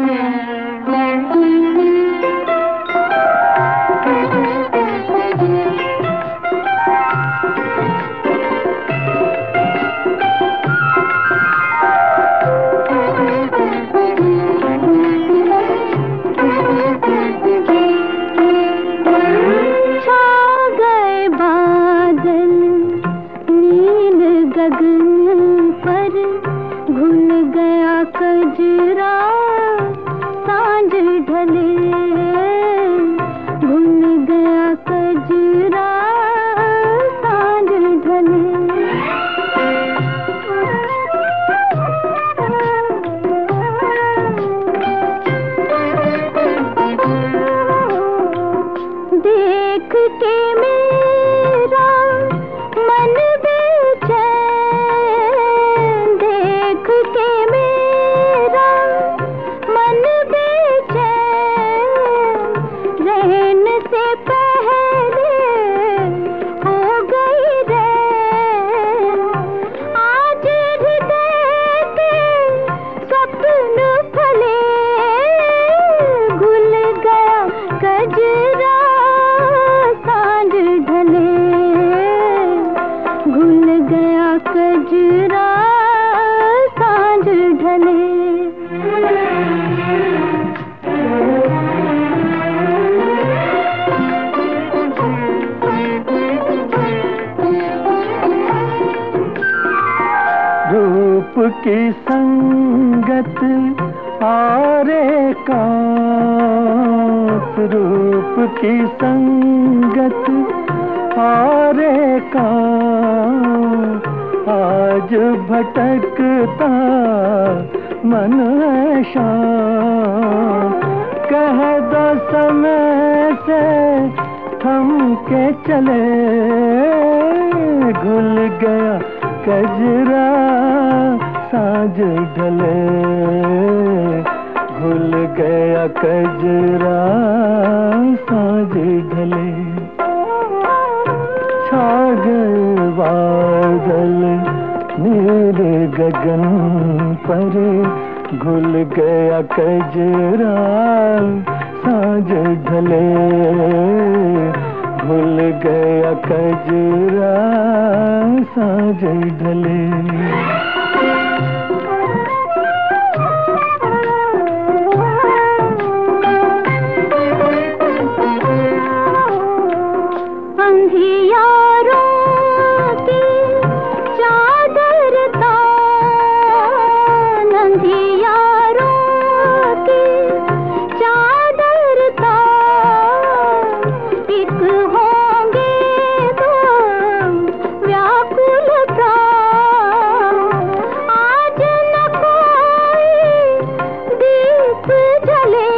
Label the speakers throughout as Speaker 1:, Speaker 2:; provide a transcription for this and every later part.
Speaker 1: गगन पर घुल गया कजरा, सांझ ढले घुल गया कजरा, सांझ ढले। देख के मेरा मन बेचैन, देख के मेरा मन बेचैन, रहन से पहले हो गई रैन। आज हृदय के स्वप्न फले, घुल गया कजरा, सांझ ढले घुल गया कजरा, सांझ ढले।
Speaker 2: रूप की संगत आरे कांत, रूप की संगत आरे कांत, आज भटकता मन है शांत। कह दो समय से थम के चले, घुल गया कजरा, सांझ ढले घुल गया कजरा, सांझ ढले। छा गए बादल नील गगन पर, घुल गया कजरा, सांझ ढले घुल गया कजरा, सांझ ढले।
Speaker 1: अंधियारों की चादर तान, अंधियारों की चादर तान, एक होंगे तो व्याकुल प्राण। आज न कोई दीप जले,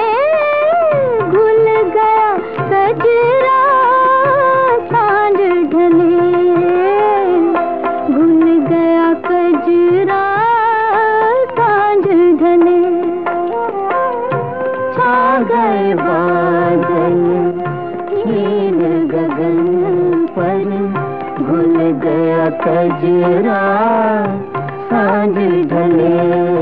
Speaker 1: घुल गया कजरा, सांझ ढले घुल गया कजरा, सांझ ढले। छा गए बादल नील गगन पर, घुल गया कजरा, सांझ ढले।